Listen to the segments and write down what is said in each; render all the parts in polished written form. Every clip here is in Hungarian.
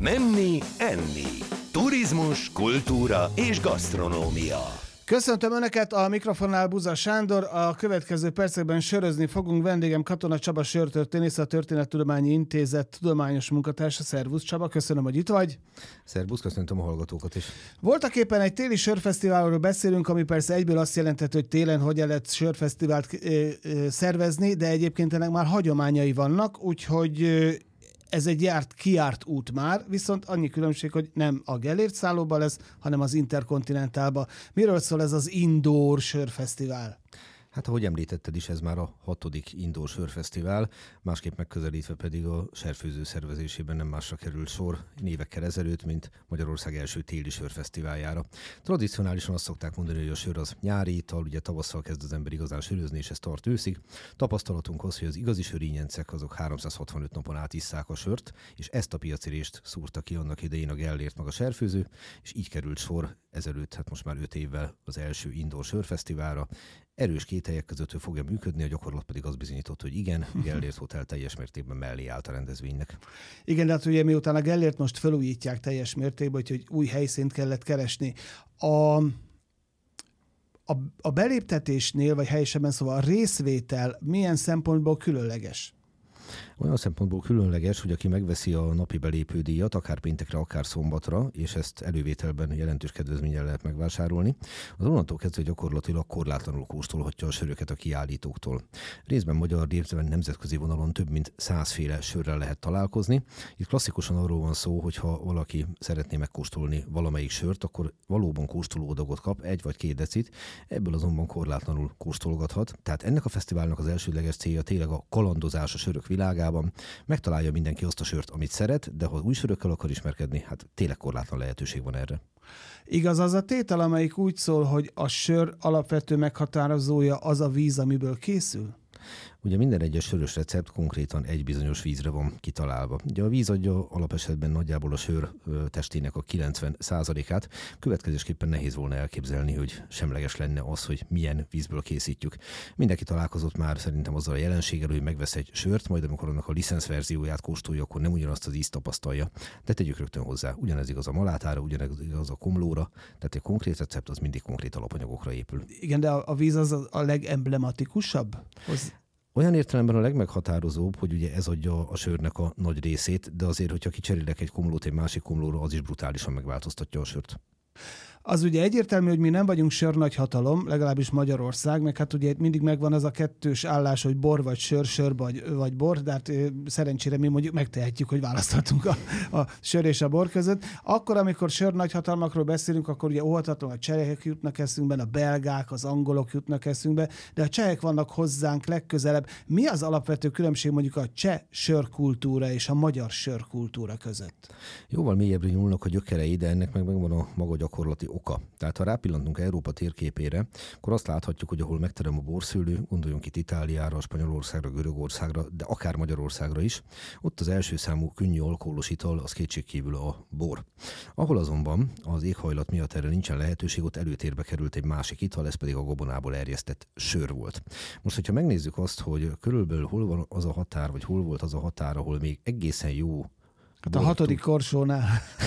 Menni, enni. Turizmus, kultúra és gasztronómia. Köszöntöm Önöket, a mikrofonnál Buza Sándor. A következő percekben sörözni fogunk. Vendégem Katona Csaba sörtörténész, a Történettudományi Intézet tudományos munkatársa. Szervusz Csaba, köszönöm, hogy itt vagy. Szervusz, köszöntöm a hallgatókat is. Voltak éppen egy téli sörfesztiválról beszélünk, ami persze egyből azt jelentett, hogy télen hogyan lehet sörfesztivált szervezni, de egyébként ennek már hagyományai vannak, úgyhogy ez egy kijárt út már, viszont annyi különbség, hogy nem a Gellért szállóban lesz, hanem az Interkontinentálban. Miről szól ez az Indoor sörfesztivál? Hát ahogy említetted is, ez már a 6. Indoor sörfesztivál, másképp megközelítve pedig a serfőző szervezésében nem másra került sor évekkel ezelőtt, mint Magyarország első téli sörfesztiváljára. Tradicionálisan azt szokták mondani, hogy a sör az nyári ital, ugye tavasszal kezd az ember igazán sörözni, és ez tart őszig. Tapasztalatunk az, hogy az igazi sörínyencek azok 365 napon át isszák a sört, és ezt a piacirést szúrta ki annak idején a Gellért meg a serfőző, és így került sor ezelőtt, hát most már 5 évvel az első Indoor sörfesztiválra. Erős kételyek között fogja működni, a gyakorlat pedig az bizonyított, hogy igen, Gellért Hotel teljes mértékben mellé állt a rendezvénynek. Igen, de hát ugye miután a Gellért most felújítják teljes mértékben, úgyhogy új helyszínt kellett keresni. A beléptetésnél, vagy helyesebben szóval a részvétel milyen szempontból különleges? Olyan szempontból különleges, hogy aki megveszi a napi belépődíjat, akár péntekre, akár szombatra, és ezt elővételben jelentős kedvezménnyel lehet megvásárolni, az onnantól kezdve gyakorlatilag korlátlanul kóstolhatja a söröket a kiállítóktól. Részben magyar, részben nemzetközi vonalon több mint 100 féle sörrel lehet találkozni. Itt klasszikusan arról van szó, hogy ha valaki szeretné megkóstolni valamelyik sört, akkor valóban kóstolóadagot kap, 1 vagy 2 decit, ebből azonban korlátlanul kóstolgathat. Tehát ennek a fesztiválnak az elsődleges célja tényleg a kalandozás a sörök világában. Megtalálja mindenki azt a sört, amit szeret, de ha új sörökkel akar ismerkedni, hát tényleg korlátlan lehetőség van erre. Igaz az a tétel, amelyik úgy szól, hogy a sör alapvető meghatározója az a víz, amiből készül? Ugye minden egyes sörös recept konkrétan egy bizonyos vízre van kitalálva. Ugye a víz adja alapesetben nagyjából a sör testének a 90%-át, következésképpen nehéz volna elképzelni, hogy semleges lenne az, hogy milyen vízből készítjük. Mindenki találkozott már szerintem azzal a jelenséggel, hogy megvesz egy sört, majd amikor annak a licenszverzióját kóstolja, akkor nem ugyanazt az ízt tapasztalja. De tegyük rögtön hozzá, ugyanez igaz a malátára, ugyanez igaz a komlóra, tehát egy konkrét recept az mindig konkrét alapanyagokra épül. Igen, de a víz az a legemblematikusabb? Olyan értelemben a legmeghatározóbb, hogy ugye ez adja a sörnek a nagy részét, de azért, hogyha kicserélek egy komlót egy másik komlóra, az is brutálisan megváltoztatja a sört. Az ugye egyértelmű, hogy mi nem vagyunk sörnagyhatalom, legalábbis Magyarország, meg hát ugye mindig megvan az a kettős állás, hogy bor vagy sör vagy bor, de hát szerencsére mi mondjuk megtehetjük, hogy választhatunk a sör és a bor között. Akkor, amikor sörnagyhatalmakról beszélünk, akkor ugye óhatatlanul a csehek jutnak eszünkbe, a belgák, az angolok jutnak eszünkbe, de a csehek vannak hozzánk legközelebb. Mi az alapvető különbség mondjuk a cseh sörkultúra és a magyar sörkultúra között? Jóval mélyebbre nyúlnak a gyökerei, de ennek megvan a maga gyakorlati oka. Tehát ha rápillantunk Európa térképére, akkor azt láthatjuk, hogy ahol megterem a borszőlő, gondoljunk itt Itáliára, Spanyolországra, Görögországra, de akár Magyarországra is, ott az első számú könnyű alkoholos ital az kétségkívül a bor. Ahol azonban az éghajlat miatt erre nincsen lehetőség, ott előtérbe került egy másik ital, ez pedig a gabonából erjesztett sör volt. Most, hogyha megnézzük azt, hogy körülbelül hol van az a határ, vagy hol volt az a határ, ahol még egészen jó... Hát a 6. korsónál...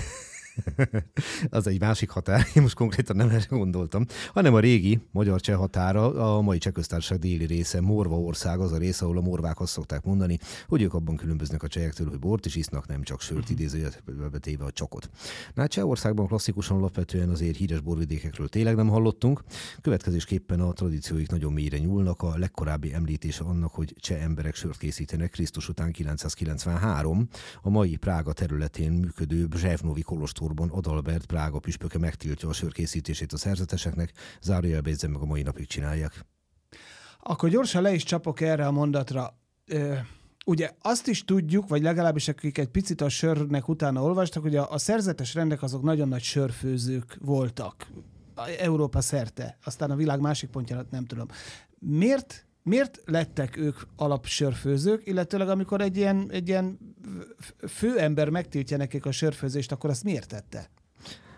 Az egy másik határ, én most konkrétan nem erre gondoltam, hanem a régi magyar-cseh határa, a mai Cseh Köztársaság déli része, Morvaország, az a része, ahol a morvák azt szokták mondani, hogy ők abban különböznek a csehektől, hogy bort is isznak, nem csak sört, idézőjelbe téve a csokot. Hát Csehországban klasszikusan alapvetően azért híres borvidékekről tényleg nem hallottunk, következésképpen a tradícióik nagyon mélyre nyúlnak, a legkorábbi említése annak, hogy cseh emberek sört készítenek Krisztus után 993, a mai Prága területén működő Břevnovi kolostor Adalbert Prága püspöke megtiltja a sörkészítését a szerzeteseknek, zárójelbe jegyzem, meg a mai napig csinálják. Akkor gyorsan le is csapok erre a mondatra. Ugye azt is tudjuk, vagy legalábbis akik egy picit a sörnek utána olvastak, hogy a szerzetes rendek azok nagyon nagy sörfőzők voltak. Európa szerte. Aztán a világ másik pontján nem tudom. Miért lettek ők alapsörfőzők, illetőleg amikor egy ilyen főember megtiltja nekik a sörfőzést, akkor azt miért tette?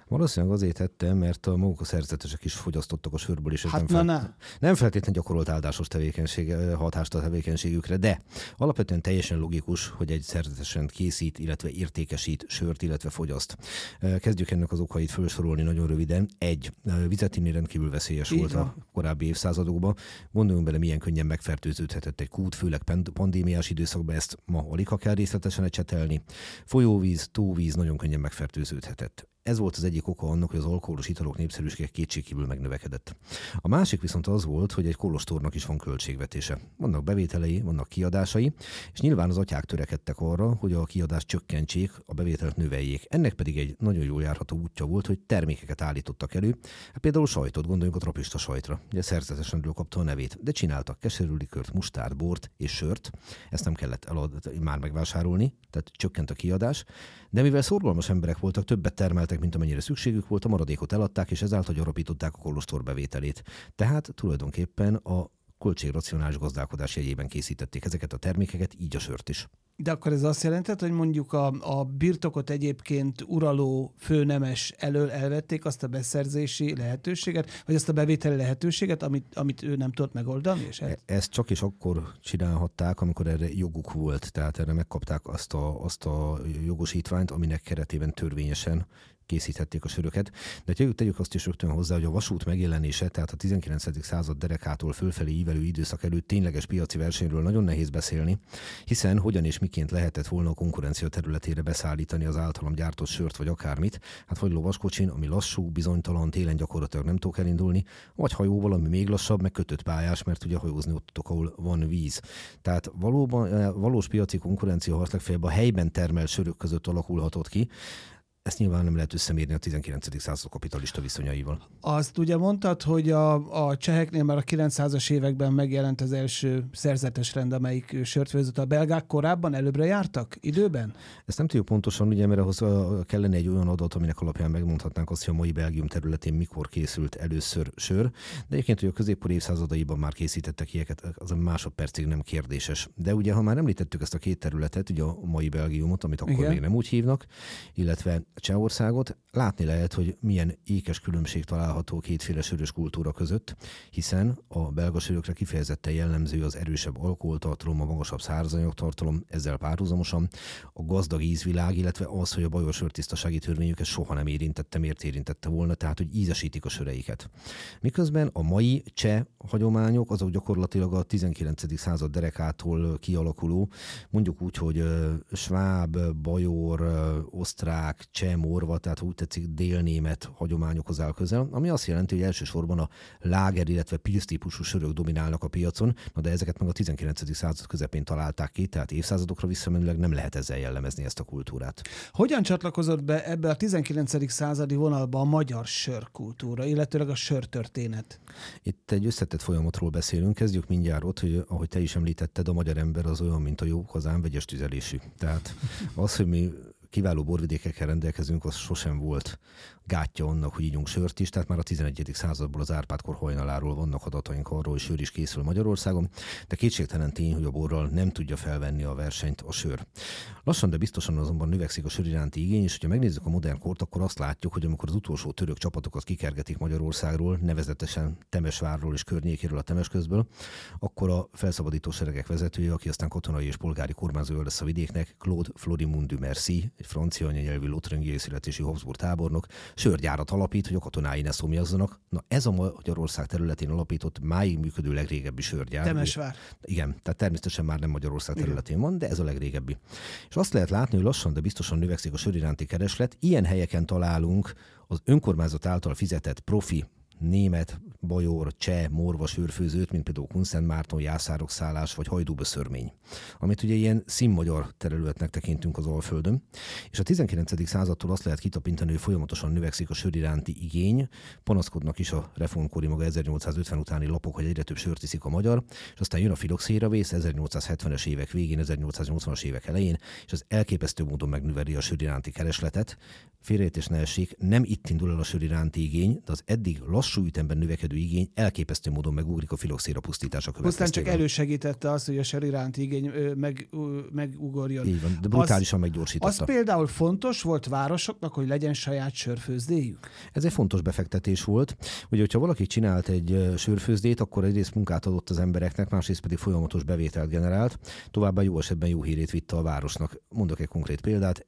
Valószínűleg azért tettem, mert a maguk a szerzetesek is fogyasztottak a sörből, és ez Hát nem feltétlenül gyakorolt áldásos hatást a tevékenységükre, de alapvetően teljesen logikus, hogy egy szerzetesen készít, illetve értékesít sört, illetve fogyaszt. Kezdjük ennek az okait felsorolni nagyon röviden. Vizet inni rendkívül veszélyes volt a korábbi évszázadokban. Gondoljunk bele, milyen könnyen megfertőződhetett egy kút, főleg pandémiás időszakban, ezt ma alig ha kell részletesen ecsetelni. Folyóvíz, tóvíz nagyon könnyen megfertőződhetett. Ez volt az egyik oka annak, hogy az alkoholos italok népszerűsége kétségkívül megnövekedett. A másik viszont az volt, hogy egy kolostornak is van költségvetése. Vannak bevételei, vannak kiadásai, és nyilván az atyák törekedtek arra, hogy a kiadást csökkentsék, a bevételt növeljék. Ennek pedig egy nagyon jól járható útja volt, hogy termékeket állítottak elő. Hát például sajtot, gondoljunk a trapista sajtra. Ugye szerzetesen kapta a nevét, de csináltak keserűlikört, mustárd, bort és sört. Ezt nem kellett már megvásárolni, tehát csökkent a kiadás. De mivel szorgalmas emberek voltak, többet termeltek, mint amennyire szükségük volt, a maradékot eladták, és ezáltal gyarapították a kolostor bevételét. Tehát tulajdonképpen a költségracionális gazdálkodás jegyében készítették ezeket a termékeket, így a sört is. De akkor ez azt jelentett, hogy mondjuk a birtokot egyébként uraló főnemes elől elvették azt a beszerzési lehetőséget, vagy azt a bevételi lehetőséget, amit ő nem tudott megoldani? És ezt csak is akkor csinálhatták, amikor erre joguk volt, tehát erre megkapták azt a jogosítványt, aminek keretében törvényesen készíthették a söröket. De tegyük azt is rögtön hozzá, hogy a vasút megjelenése, tehát a 19. század derekától fölfelé ívelő időszak előtt tényleges piaci versenyről nagyon nehéz beszélni, hiszen hogyan és miként lehetett volna a konkurencia területére beszállítani az általam gyártott sört vagy akármit, hát vagy lovaskocsin, ami lassú, bizonytalan, télen gyakorlatilag nem tudok elindulni, vagy hajóval, ami még lassabb, meg kötött pályás, mert ugye hajózni ott tudok, ahol van víz. Tehát valós piaci konkurencia harc legfeljebb a helyben termelt sörök között alakulhatott ki. Ezt nyilván nem lehet összemérni a 19. század kapitalista viszonyaival. Azt ugye mondtad, hogy a cseheknél már a 900-as években megjelent az első szerzetes rend, amelyik sört főzött. A belgák korábban előbbre jártak időben? Ezt nem tudjuk pontosan, ugye, mert ahhoz kellene egy olyan adat, aminek alapján megmondhatnánk azt, hogy a mai Belgium területén mikor készült először sör. De egyébként, hogy a középkor évszázadaiban már készítettek ilyeneket, az a másodpercig nem kérdéses. De ugye, ha már említettük ezt a két területet, ugye a mai Belgiumot, amit akkor még nem úgy hívnak, illetve Csehországot, látni lehet, hogy milyen ékes különbség található kétféle sörös kultúra között, hiszen a belga sörökre kifejezetten jellemző az erősebb alkoholtartalom, a magasabb szárazanyagtartalom, ezzel párhuzamosan a gazdag ízvilág, illetve az, hogy a bajor sörtisztasági törvényüket soha nem érintette, miért érintette volna, tehát hogy ízesítik a söreiket. Miközben a mai cseh hagyományok azok gyakorlatilag a 19. század derekától kialakuló, mondjuk úgy, hogy sváb, bajor, osztrák, cseh, morva, tehát úgy tetszik délnémet hagyományokhoz áll közel, ami azt jelenti, hogy elsősorban a láger, illetve pilz típusú sörök dominálnak a piacon, de ezeket meg a 19. század közepén találták ki, tehát évszázadokra visszamenőleg nem lehet ezzel jellemezni ezt a kultúrát. Hogyan csatlakozott be ebbe a 19. századi vonalba a magyar sörkultúra, illetőleg a sörtörténet? Itt egy összetett folyamatról beszélünk, kezdjük mindjárt ott, hogy ahogy te is említetted, a magyar ember az olyan, mint a jó hazán, vegyes tüzelésű. Tehát az, hogy mi kiváló borvidékekkel rendelkezünk, az sosem volt gátja annak, hogy ígyunk sört is, tehát már a 11. századból az Árpád-kor hajnaláról vannak adataink arról, hogy sör is készül Magyarországon, de kétségtelen tény, hogy a borral nem tudja felvenni a versenyt a sör. Lassan, de biztosan azonban növekszik a sör iránti igény, és ha megnézzük a modern kort, akkor azt látjuk, hogy amikor az utolsó török csapatokat kikergetik Magyarországról, nevezetesen Temesvárról és környékéről a Temesközből, akkor a felszabadító seregek vezetője, aki aztán katonai és polgári kormányzója lesz a vidéknek, Claude Florimond du Mercy, egy francia anyanyelvű lotringiai születésű Habsburg tábornok, sörgyárat alapít, hogy a katonái ne szomjazzanak. Na ez a Magyarország területén alapított, máig működő legrégebbi sörgyár. Temesvár. Igen, tehát természetesen már nem Magyarország területén van, de ez a legrégebbi. És azt lehet látni, hogy lassan, de biztosan növekszik a sör iránti kereslet. Ilyen helyeken találunk az önkormányzat által fizetett profi német, bajor, cseh, morva sörfőzőt, mint például Kunszentmárton, Jászárokszállás vagy Hajdúböszörmény, amit ugye ilyen színmagyar területnek tekintünk az Alföldön. És a 19. századtól azt lehet kitapintani, hogy folyamatosan növekszik a sör iránti igény, panaszkodnak is a reformkori maga 1850 utáni lapok, hogy egyre több sört iszik a magyar, és aztán jön a filoxéravész 1870-es évek végén, 1880-as évek elején, és az elképesztő módon megnöveli a sör iránti keresletet, félreértés ne essék, nem itt indul el a sör iránti igény, de az eddig lassú ütemben növekedő igény elképesztő módon megugrik a filoxéra pusztítása következtében. Pusztán csak elősegítette azt, hogy a sör iránti igény megugorjon. Így van, de brutálisan meggyorsította. Az például fontos volt városoknak, hogy legyen saját sörfőzdéjük? Ez egy fontos befektetés volt. Ugye, hogyha valaki csinált egy sörfőzdét, akkor egyrészt munkát adott az embereknek, másrészt pedig folyamatos bevételt generált. Továbbá jó esetben jó hírét vitte a városnak. Mondok egy konkrét példát,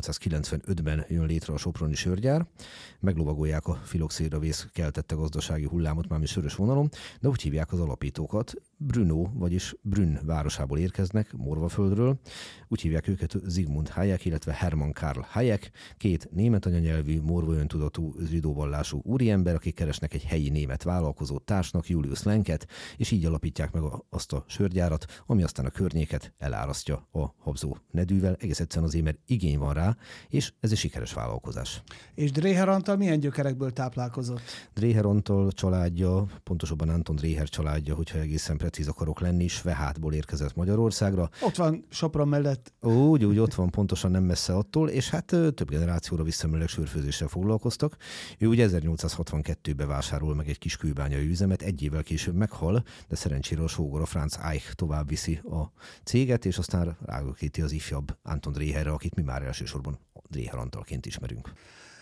1895-ben jön létre a soproni sörgyár, meglovagolják a filoxéravész keltette gazdasági hullámot mármint sörös vonalon, de úgy hívják az alapítókat. Brno, vagyis Brünn városából érkeznek, Morvaföldről. Úgy hívják őket Zsigmund Hayek, illetve Hermann Karl Hayek, két német anyanyelvű, morva öntudatú zsidóvallású úriember, akik keresnek egy helyi német vállalkozó társnak, Julius Lenket, és így alapítják meg azt a sörgyárat, ami aztán a környéket elárasztja a habzó nedűvel, egész egyszerűen azért, mert igény van rá, és ez egy sikeres vállalkozás. És Dreher Antal milyen gyökerekből táplálkozott? Dreher Antal családja, pontosabban Anton Dreher családja, hogyha egészen precíz akarok lenni, Svehátból érkezett Magyarországra. Ott van Sopron mellett. Úgy ott van, pontosan nem messze attól, és hát több generációra visszamenőleg sörfőzéssel foglalkoztak. Ő ugye 1862-ben vásárol meg egy kis kőbányai üzemet, egy évvel később meghal, de szerencsére a sógora Franz Eich tovább viszi a céget, és aztán rágökíti az ifjabb Anton Dreherre, akit mi már elsősorban Dreher Antalként ismerünk.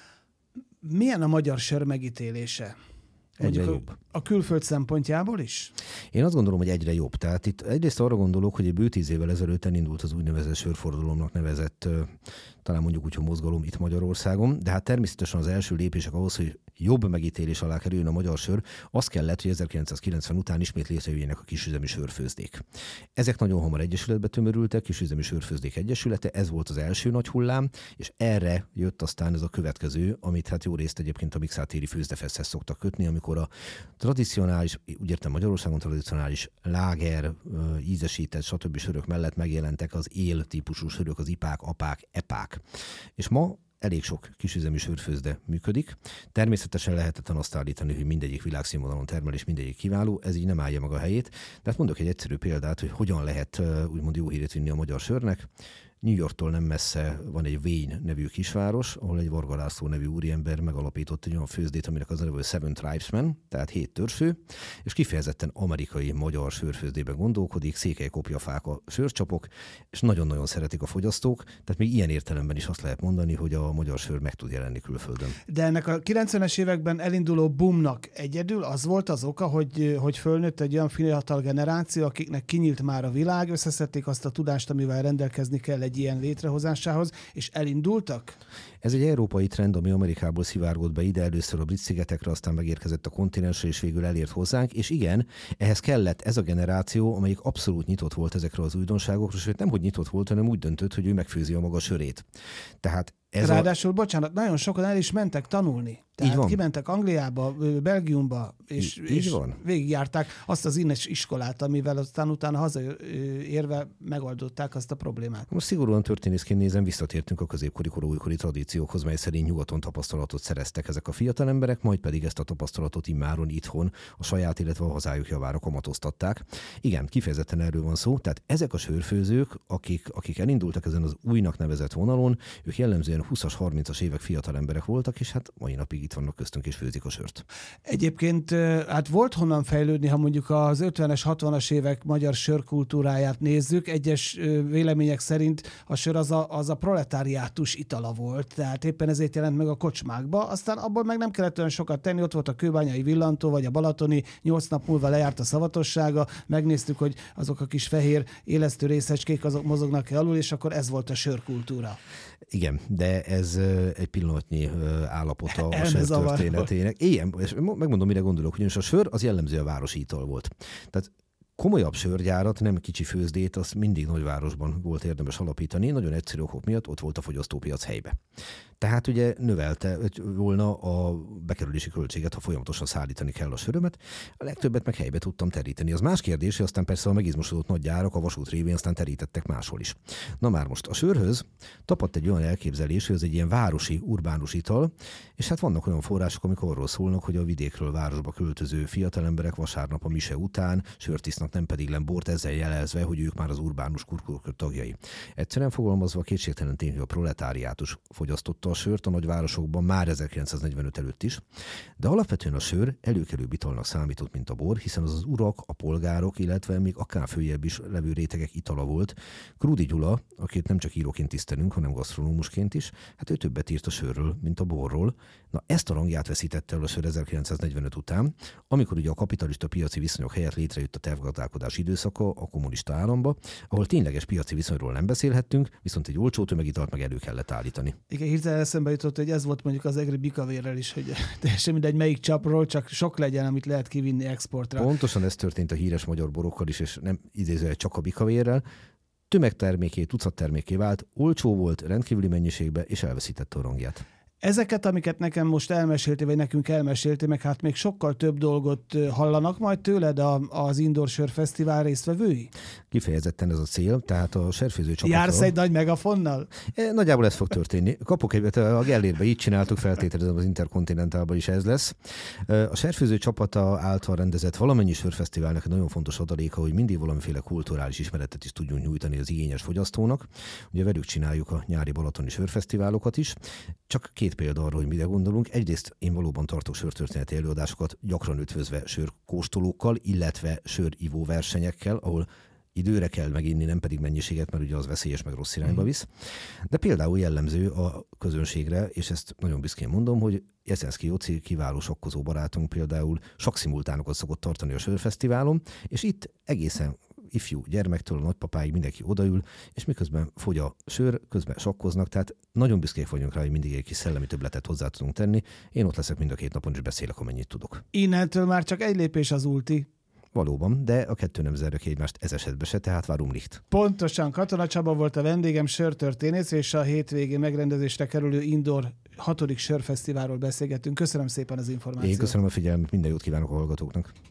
Milyen a magyar sör megítélése? Egyre jobb. A külföld szempontjából is? Én azt gondolom, hogy egyre jobb. Tehát itt egyrészt arra gondolok, hogy egy bő 10 évvel ezelőtt elindult az úgynevezett sörfordulomnak nevezett, talán mondjuk úgy, hogy mozgalom itt Magyarországon, de hát természetesen az első lépések ahhoz, hogy jobb megítélés alá kerüljön a magyar sör, az kellett, hogy 1990 után ismét létrejöjjenek a kisüzemi sörfőzdék. Ezek nagyon hamar egyesületbe tömörültek, kisüzemi sörfőzdék egyesülete, ez volt az első nagy hullám, és erre jött aztán ez a következő, amit hát jó részt egyébként a Mixátéri főzdefeszhez szoktak kötni, amikor a tradicionális, úgy értem Magyarországon tradicionális láger, ízesített, stb. Sörök mellett megjelentek az él típusú sörök, az ipák, apák, epák. És ma elég sok kisüzemi sörfőzde működik. Természetesen lehetetlen azt állítani, hogy mindegyik világszínvonalon termel és mindegyik kiváló, ez így nem állja meg a helyét. De hát mondok egy egyszerű példát, hogy hogyan lehet úgymond jó hírét vinni a magyar sörnek. New Yorktól nem messze van egy Wayne nevű kisváros, ahol egy Varga László nevű úriember megalapított egy olyan főzdét, aminek az a neve, hogy Seven Tribesmen, tehát 7 törzsfő, és kifejezetten amerikai-magyar sörfőzdében gondolkodik, székelykopjafák a sörcsapok, és nagyon-nagyon szeretik a fogyasztók, tehát még ilyen értelemben is azt lehet mondani, hogy a magyar sör meg tud jelenni külföldön. De ennek a 90-es években elinduló boomnak egyedül az volt az oka, hogy fölnőtt egy olyan fiatal generáció, akiknek kinyílt már a világ, összeszedték azt a tudást, amivel rendelkezni kell egy ilyen létrehozásához, és elindultak? Ez egy európai trend, ami Amerikából szivárgott be ide, először a Brit-szigetekre, aztán megérkezett a kontinensre, és végül elért hozzánk, és igen, ehhez kellett ez a generáció, amelyik abszolút nyitott volt ezekre az újdonságokra, sőt nem, hogy nyitott volt, hanem úgy döntött, hogy ő megfőzi a maga sörét. Tehát ráadásul, bocsánat, nagyon sokan el is mentek tanulni. Tehát kimentek Angliába, Belgiumba, és végigjárták azt az innes iskolát, amivel aztán utána hazaérve megoldották azt a problémát. Most szigorúan történészként nézem, visszatértünk a középkori, újkori tradíciókhoz, mely szerint nyugaton tapasztalatot szereztek ezek a fiatal emberek, majd pedig ezt a tapasztalatot immáron itthon a saját, illetve a hazájuk javára kamatoztatták. Igen, kifejezetten erről van szó, tehát ezek a sörfőzők, akik elindultak ezen az újnak nevezett vonalon, ők jellemzően 20-as, 30-as évek fiatal emberek voltak, és hát mai napig itt vannak köztünk és főzik a sört. Egyébként hát volt honnan fejlődni, ha mondjuk az 50-es, 60-as évek magyar sörkultúráját nézzük. Egyes vélemények szerint a sör az a proletáriátus itala volt, tehát éppen ezért jelent meg a kocsmákba. Aztán abból meg nem kellett olyan sokat tenni, ott volt a kőbányai villantó, vagy a balatoni, 8 nap múlva lejárt a szavatossága, megnéztük, hogy azok a kis fehér élesztő részecskék azok mozognak-e alul, és akkor ez volt a sörkultúra. Igen, de ez egy pillanatnyi állapota a sör történetének. Igen, és megmondom, mire gondolok, ugyanis a sör az jellemző a városi ital volt. Tehát komolyabb sörgyárat, nem kicsi főzdét, azt mindig nagyvárosban volt érdemes alapítani, nagyon egyszerű okok miatt ott volt a fogyasztópiac helybe. Tehát ugye növelte volna a bekerülési költséget, ha folyamatosan szállítani kell a sörömet. A legtöbbet meg helybe tudtam teríteni. Az más kérdés, hogy aztán persze a megizmosodott nagy gyárak a vasút révén aztán terítettek máshol is. Na már most a sörhöz tapadt egy olyan elképzelés, hogy ez egy ilyen városi, urbánus ital, és hát vannak olyan források, amik arról szólnak, hogy a vidékről városba költöző fiatalemberek vasárnap a mise után sört isznak, nem pedig lembort, ezzel jelezve, hogy ők már az urbánus kurkurkör tagjai. Egyszerűen fogalmazva kétségtelen tény, hogy a proletáriátus fogyasztotta a sört a nagyvárosokban már 1945 előtt is, de alapvetően a sör előkelőbb italnak számított, mint a bor, hiszen az urak, a polgárok, illetve még akár följebb is levő rétegek itala volt. Krúdy Gyula, akit nem csak íróként tisztelünk, hanem gasztronómusként is, hát ő többet írt a sörről, mint a borról. Na, ezt a rangját veszítette el a sör 1945 után, amikor ugye a kapitalista piaci viszonyok helyett létrejött a tervgazdálkodás időszaka a kommunista államba, ahol tényleges piaci viszonyról nem beszélhettünk, viszont egy olcsó tömegitalt meg elő kellett állítani. Igen, hirtelen eszembe jutott, hogy ez volt mondjuk az egri bikavérrel is, hogy teljesen mindegy melyik csapról, csak sok legyen, amit lehet kivinni exportra. Pontosan ez történt a híres magyar borokkal is, és nem idézőleg csak a bikavérrel. Tömegterméké, tucatterméké vált, olcsó volt, rendkívüli mennyiségbe, és elveszítette a rangját. Ezeket, amiket nekem most elmeséltél, vagy nekünk elmeséltél, meg hát még sokkal több dolgot hallanak majd tőled az Indoor Sörfesztivál résztvevői? Kifejezetten ez a cél, tehát a serfőző csapatra... Jársz egy nagy megafonnal? Nagyjából ez fog történni. Kapok egyet, a Gellérbe így csináltuk, feltételezem az Interkontinentálban is ez lesz. A serfőző csapata által rendezett valamennyi sörfesztiválnak egy nagyon fontos adaléka, hogy mindig valamiféle kulturális ismeretet is tudjunk nyújtani az igényes fogyasztónak. Ugye velük csináljuk a nyári balatoni sörfesztiválokat is. Csak két példa arra, hogy mire gondolunk. Egyrészt én valóban tartok sörtörténeti előadásokat, gyakran ötvözve sörkóstolókkal, illetve sörivó versenyekkel, ahol időre kell meginni, nem pedig mennyiséget, mert ugye az veszélyes, meg rossz irányba visz. De például jellemző a közönségre, és ezt nagyon büszkén mondom, hogy Jeszenszky Jóci kiváló sokkozó barátunk például sakszimultánokat szokott tartani a sörfesztiválon, és itt egészen ifjú gyermektől a nagypapáig mindenki odaül, és miközben fogy a sör, közben sakkoznak, tehát nagyon büszkék vagyunk rá, hogy mindig egy kis szellemi többletet hozzá tudunk tenni. Én ott leszek mind a két napon, és beszélek, amennyit tudok. Innentől már csak egy lépés az ulti. Valóban, de a kettő nem zárja ki egymást ez esetben se, tehát várom licht. Pontosan, Katona Csaba volt a vendégem, sörtörténész, és a hétvégén megrendezésre kerülő Indoor 6. sörfesztiválról beszélgettünk. Köszönöm szépen az információt. Én köszönöm a figyelmet, minden jót kívánok a hallgatóknak.